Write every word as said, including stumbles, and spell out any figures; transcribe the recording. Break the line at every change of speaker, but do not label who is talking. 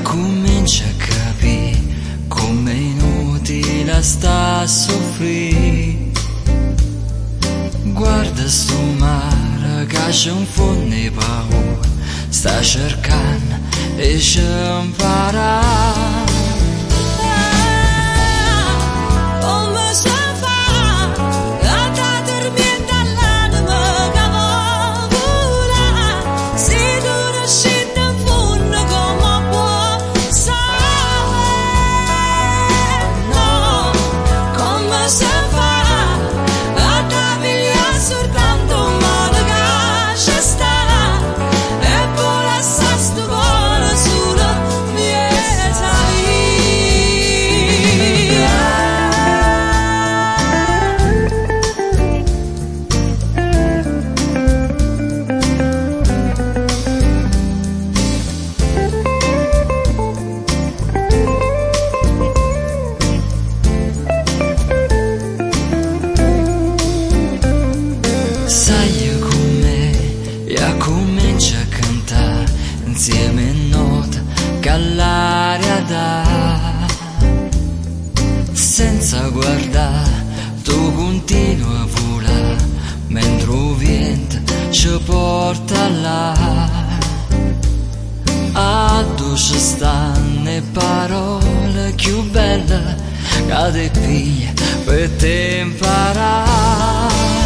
comincia a capire com'è inutile sta a soffrire. Guarda sto mare che c'è un fondo di paura, sta cercando e ci impara. Sai com'è, e comincia a cantare insieme a note che l'aria dà. Senza guardare, tu continui a volare, mentre il vento ci porta là. A tu ci stanno parole più belle che ti piglia per te imparare.